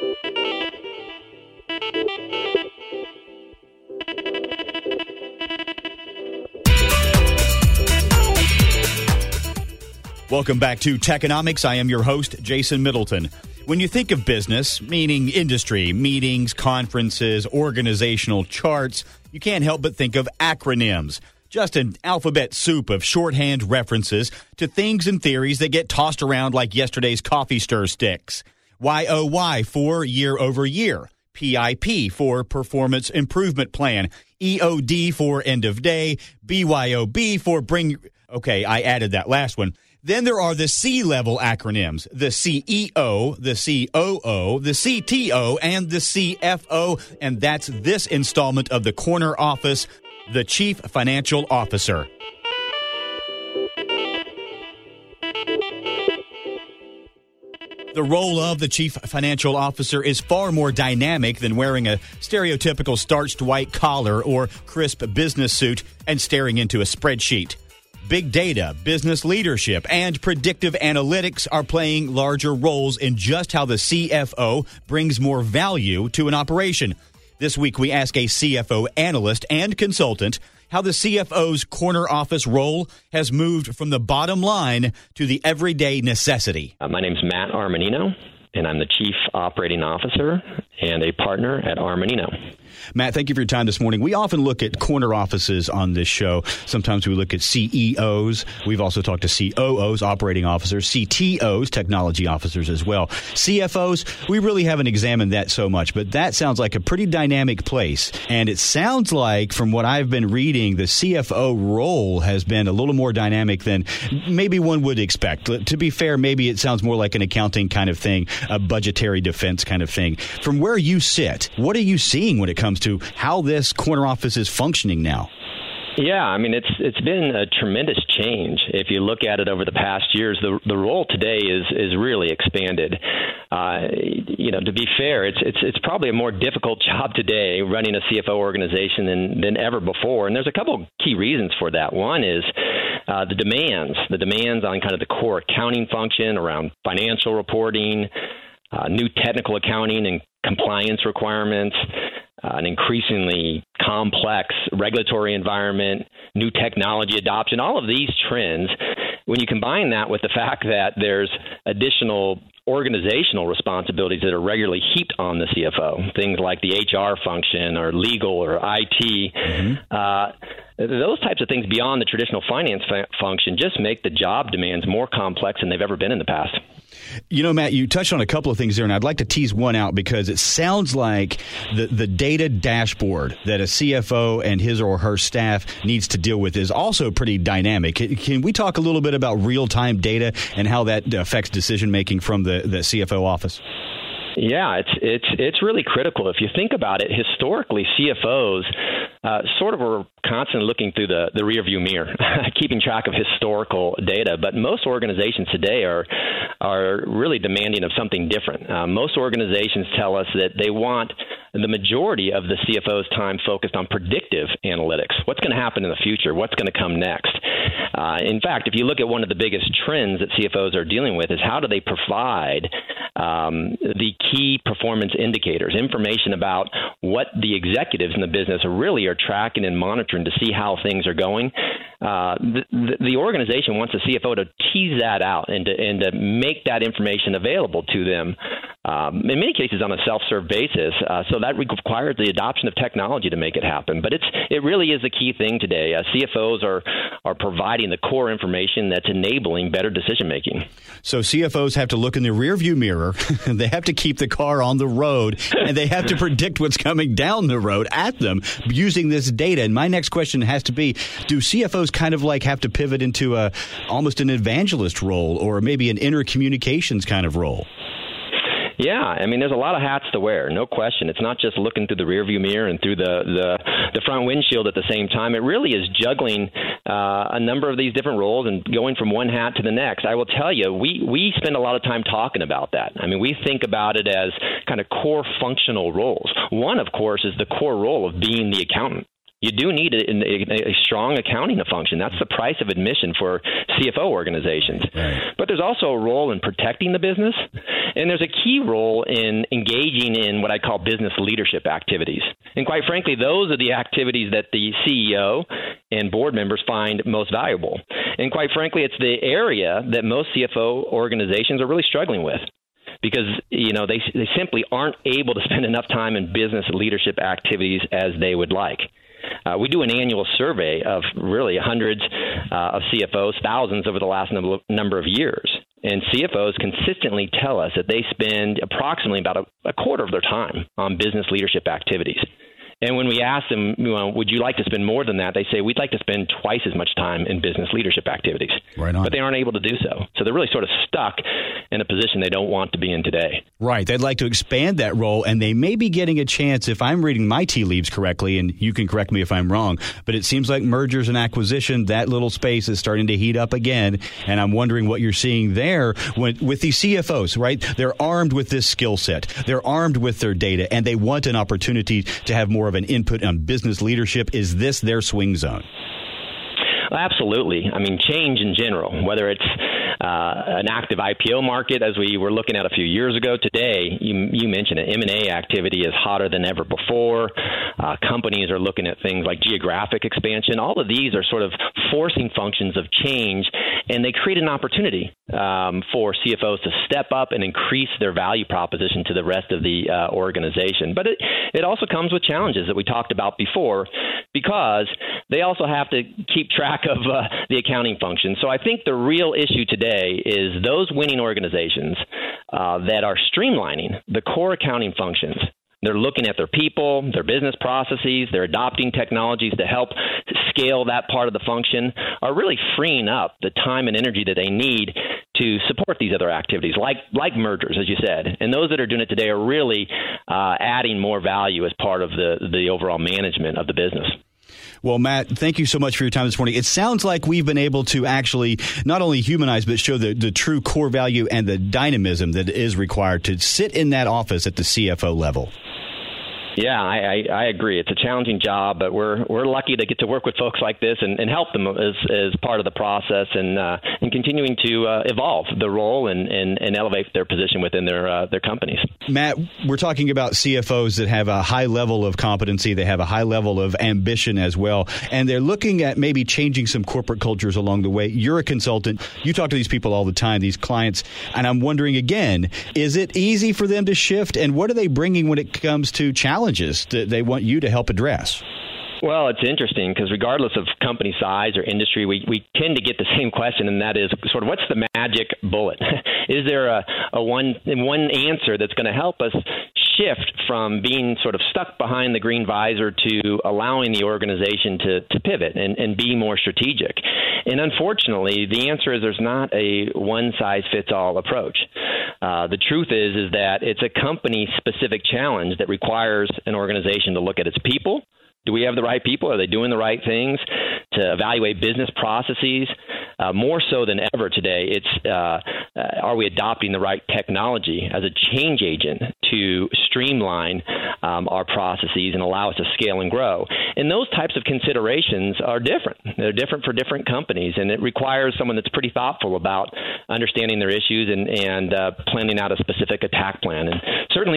Welcome back to Techonomics. I am your host, Jason Middleton. When you think of business, meaning industry, meetings, conferences, organizational charts, you can't help but think of acronyms. Just an alphabet soup of shorthand references to things and theories that get tossed around like yesterday's coffee stir sticks. YOY for year over year. PIP for performance improvement plan. EOD for end of day. BYOB for bring... Okay, I added that last one. Then there are the C-level acronyms, the CEO, the COO, the CTO, and the CFO, and that's this installment of the Corner Office, the Chief Financial Officer. The role of the Chief Financial Officer is far more dynamic than wearing a stereotypical starched white collar or crisp business suit and staring into a spreadsheet. Big data, business leadership, and predictive analytics are playing larger roles in just how the CFO brings more value to an operation. This week, we ask a CFO analyst and consultant how the CFO's corner office role has moved from the bottom line to the everyday necessity. My name's Matt Armanino, and I'm the Chief Operating Officer and a partner at Armanino. Matt, thank you for your time this morning. We often look at corner offices on this show. Sometimes we look at CEOs. We've also talked to COOs, operating officers, CTOs, technology officers as well. CFOs, we really haven't examined that so much, but that sounds like a pretty dynamic place. And it sounds like, from what I've been reading, the CFO role has been a little more dynamic than maybe one would expect. To be fair, maybe it sounds more like an accounting kind of thing, a budgetary defense kind of thing. From where you sit, what are you seeing when it comes to how this corner office is functioning now? Yeah, I mean, it's been a tremendous change. If you look at it over the past years, the role today is really expanded. To be fair, it's probably a more difficult job today running a CFO organization than ever before. And there's a couple of key reasons for that. One is the demands on kind of the core accounting function around financial reporting, new technical accounting and compliance requirements, an increasingly complex regulatory environment, new technology adoption, all of these trends. When you combine that with the fact that there's additional organizational responsibilities that are regularly heaped on the CFO, things like the HR function or legal or IT, those types of things beyond the traditional finance function just make the job demands more complex than they've ever been in the past. You know, Matt, you touched on a couple of things there, and I'd like to tease one out because it sounds like the data dashboard that a CFO and his or her staff needs to deal with is also pretty dynamic. Can we talk a little bit about real-time data and how that affects decision-making from the CFO office? Yeah, it's really critical. If you think about it, historically, CFOs sort of were constantly looking through the rearview mirror, keeping track of historical data. But most organizations today are really demanding of something different. Most organizations tell us that they want the majority of the CFO's time focused on predictive analytics. What's going to happen in the future? What's going to come next? In fact, if you look at one of the biggest trends that CFOs are dealing with is how do they provide the key performance indicators, information about what the executives in the business are tracking and monitoring to see how things are going. The organization wants the CFO to tease that out and to make that information available to them, in many cases on a self-serve basis. So that requires the adoption of technology to make it happen. But it really is a key thing today. CFOs are providing the core information that's enabling better decision-making. So CFOs have to look in the rearview mirror. They have to keep the car on the road, and they have to predict what's coming down the road at them using this data. And my next question has to be, do CFOs kind of like have to pivot into almost an evangelist role or maybe an intercommunications kind of role? Yeah, I mean, there's a lot of hats to wear, no question. It's not just looking through the rearview mirror and through the front windshield at the same time. It really is juggling a number of these different roles and going from one hat to the next. I will tell you, we spend a lot of time talking about that. I mean, we think about it as kind of core functional roles. One, of course, is the core role of being the accountant. You do need a strong accounting function. That's the price of admission for CFO organizations. Right. But there's also a role in protecting the business, and there's a key role in engaging in what I call business leadership activities. And quite frankly, those are the activities that the CEO and board members find most valuable. And quite frankly, it's the area that most CFO organizations are really struggling with, because they simply aren't able to spend enough time in business leadership activities as they would like. We do an annual survey of really hundreds of CFOs, thousands over the last number of years. And CFOs consistently tell us that they spend approximately about a quarter of their time on business leadership activities. And when we ask them, would you like to spend more than that? They say, we'd like to spend twice as much time in business leadership activities. Right on. But they aren't able to do so. So they're really sort of stuck in a position they don't want to be in today. Right. They'd like to expand that role, and they may be getting a chance, if I'm reading my tea leaves correctly, and you can correct me if I'm wrong, but it seems like mergers and acquisition, that little space is starting to heat up again. And I'm wondering what you're seeing there with these CFOs, right? They're armed with this skill set. They're armed with their data, and they want an opportunity to have more of an input on business leadership. Is this their swing zone? Absolutely. I mean, change in general, whether it's an active IPO market, as we were looking at a few years ago. Today, you mentioned it, M&A activity is hotter than ever before. Companies are looking at things like geographic expansion. All of these are sort of forcing functions of change, and they create an opportunity for CFOs to step up and increase their value proposition to the rest of the organization. But it also comes with challenges that we talked about before, because they also have to keep track of the accounting function. So I think the real issue today is those winning organizations that are streamlining the core accounting functions. They're looking at their people, their business processes, they're adopting technologies to help scale that part of the function, are really freeing up the time and energy that they need to support these other activities, like mergers, as you said. And those that are doing it today are really adding more value as part of the overall management of the business. Well, Matt, thank you so much for your time this morning. It sounds like we've been able to actually not only humanize, but show the true core value and the dynamism that is required to sit in that office at the CFO level. Yeah, I agree. It's a challenging job, but we're lucky to get to work with folks like this and help them as part of the process and continuing to evolve the role and elevate their position within their companies. Matt, we're talking about CFOs that have a high level of competency. They have a high level of ambition as well, and they're looking at maybe changing some corporate cultures along the way. You're a consultant. You talk to these people all the time, these clients, and I'm wondering again, is it easy for them to shift, and what are they bringing when it comes to challenges that they want you to help address? Well, it's interesting because regardless of company size or industry, we tend to get the same question, and that is sort of what's the magic bullet? Is there a one answer that's going to help us shift from being sort of stuck behind the green visor to allowing the organization to pivot and be more strategic? And unfortunately, the answer is there's not a one-size-fits-all approach. The truth is that it's a company-specific challenge that requires an organization to look at its people. Do we have the right people? Are they doing the right things? To evaluate business processes. More so than ever today, it's are we adopting the right technology as a change agent to streamline our processes and allow us to scale and grow? And those types of considerations are different. They're different for different companies, and it requires someone that's pretty thoughtful about understanding their issues and planning out a specific attack plan. And certainly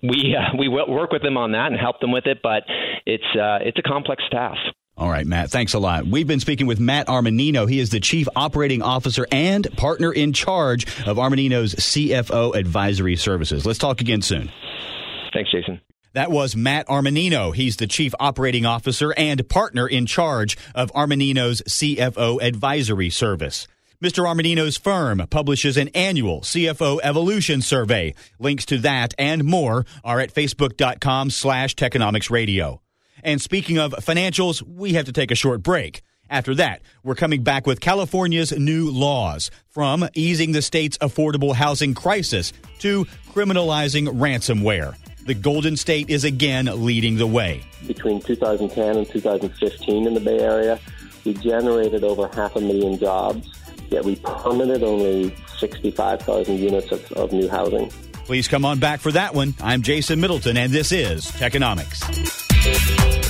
we work with them on that and help them with it, but it's a complex task. All right, Matt, thanks a lot. We've been speaking with Matt Armanino. He is the Chief Operating Officer and Partner in Charge of Armanino's CFO Advisory Services. Let's talk again soon. Thanks, Jason. That was Matt Armanino. He's the Chief Operating Officer and Partner in Charge of Armanino's CFO Advisory Service. Mr. Armanino's firm publishes an annual CFO Evolution Survey. Links to that and more are at facebook.com/Techonomics Radio. And speaking of financials, we have to take a short break. After that, we're coming back with California's new laws, from easing the state's affordable housing crisis to criminalizing ransomware. The Golden State is again leading the way. Between 2010 and 2015 in the Bay Area, we generated over 500,000 jobs, yet we permitted only 65,000 units of new housing. Please come on back for that one. I'm Jason Middleton, and this is Techonomics.